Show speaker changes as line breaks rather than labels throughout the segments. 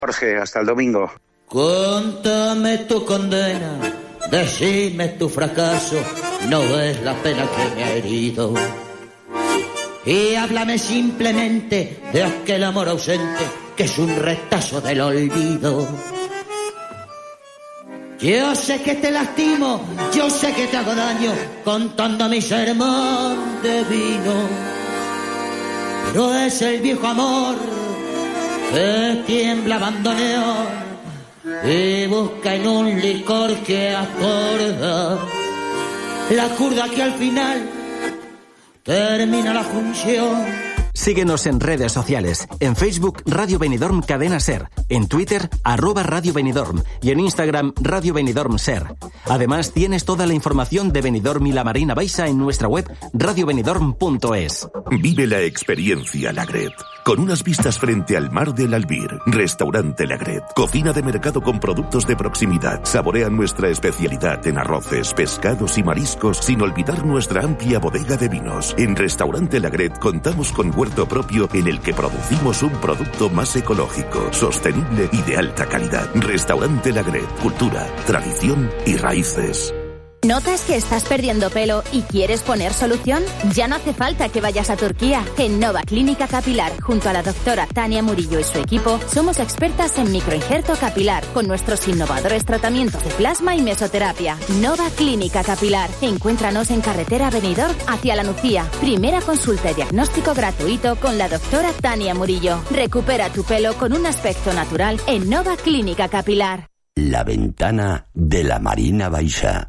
Jorge, hasta el domingo.
Cuéntame tu condena, decime tu fracaso, no es la pena que me ha herido. Y háblame simplemente de aquel amor ausente que es un retazo del olvido. Yo sé que te lastimo, yo sé que te hago daño contando mi sermón de vino, pero es el viejo amor que tiembla bandoneón y busca en un licor que acorda la curda que al final termina la función.
Síguenos en redes sociales, en Facebook Radio Benidorm Cadena Ser, en Twitter @Radio Benidorm y en Instagram Radio Benidorm Ser. Además tienes toda la información de Benidorm y la Marina Baixa en nuestra web radiobenidorm.es.
Vive la experiencia Lagret, con unas vistas frente al mar del Albir. Restaurante Lagret, cocina de mercado con productos de proximidad. Saborea nuestra especialidad en arroces, pescados y mariscos, sin olvidar nuestra amplia bodega de vinos. En Restaurante Lagret contamos con huerto propio en el que producimos un producto más ecológico, sostenible y de alta calidad. Restaurante Lagret, cultura, tradición y raíces.
¿Notas que estás perdiendo pelo y quieres poner solución? Ya no hace falta que vayas a Turquía. En Nova Clínica Capilar, junto a la doctora Tania Murillo y su equipo, somos expertas en microinjerto capilar, con nuestros innovadores tratamientos de plasma y mesoterapia. Nova Clínica Capilar. Encuéntranos en carretera Benidorm hacia La Nucía. Primera consulta y diagnóstico gratuito con la doctora Tania Murillo. Recupera tu pelo con un aspecto natural en Nova Clínica Capilar.
La ventana de la Marina Baixa.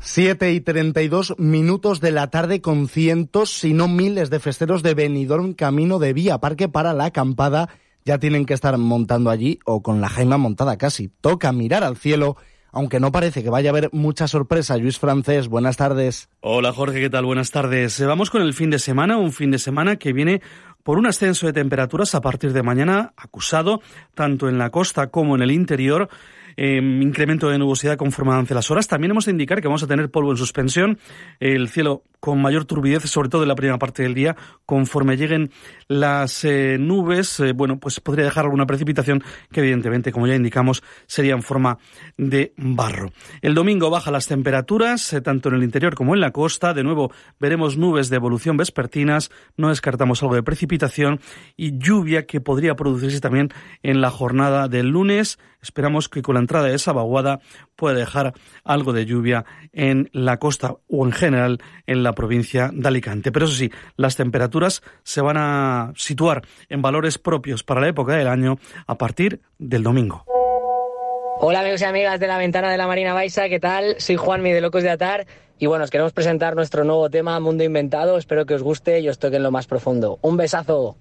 7:32 de la tarde, con cientos, si no miles de festeros de Benidorm camino de Vía Parque para la acampada. Ya tienen que estar montando allí o con la jaima montada casi. Toca mirar al cielo, aunque no parece que vaya a haber mucha sorpresa. Luis Francés, buenas tardes.
Hola Jorge, ¿qué tal? Buenas tardes. Vamos con el fin de semana, un fin de semana que viene por un ascenso de temperaturas a partir de mañana, acusado tanto en la costa como en el interior. Incremento de nubosidad conforme avance las horas. También hemos de indicar que vamos a tener polvo en suspensión, el cielo con mayor turbidez, sobre todo en la primera parte del día. Conforme lleguen las nubes, pues podría dejar alguna precipitación que evidentemente, como ya indicamos, sería en forma de barro. El domingo bajan las temperaturas, tanto en el interior como en la costa. De nuevo veremos nubes de evolución vespertinas, no descartamos algo de precipitación y lluvia que podría producirse también en la jornada del lunes. Esperamos que con la entrada de esa vaguada pueda dejar algo de lluvia en la costa o en general en la provincia de Alicante. Pero eso sí, las temperaturas se van a situar en valores propios para la época del año a partir del domingo.
Hola amigos y amigas de la ventana de la Marina Baixa, ¿qué tal? Soy Juanmi de Locos de Atar y os queremos presentar nuestro nuevo tema Mundo Inventado. Espero que os guste y os toque en lo más profundo. ¡Un besazo!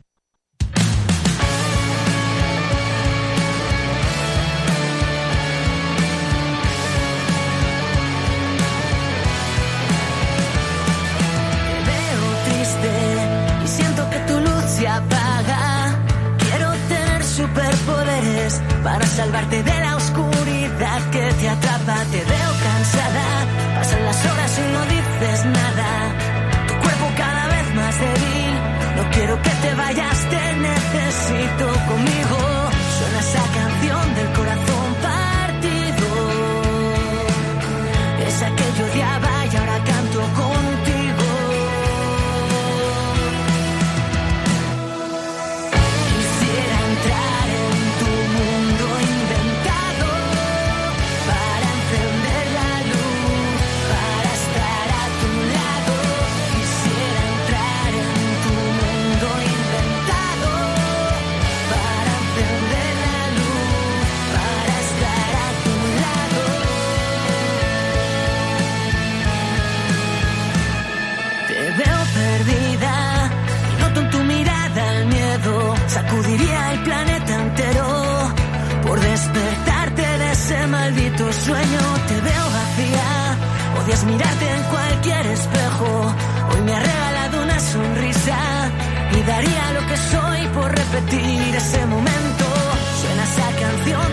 Apaga. Quiero tener superpoderes para salvarte de la oscuridad que te atrapa. Te veo cansada, pasan las horas y no dices nada. Tu cuerpo cada vez más débil. No quiero que te vayas, te necesito conmigo. Suena esa canción del corazón partido, esa que yo odiaba y ahora canto contigo. Sacudiría el planeta entero por despertarte de ese maldito sueño. Te veo vacía, odias mirarte en cualquier espejo. Hoy me ha regalado una sonrisa y daría lo que soy por repetir ese momento. Suena esa canción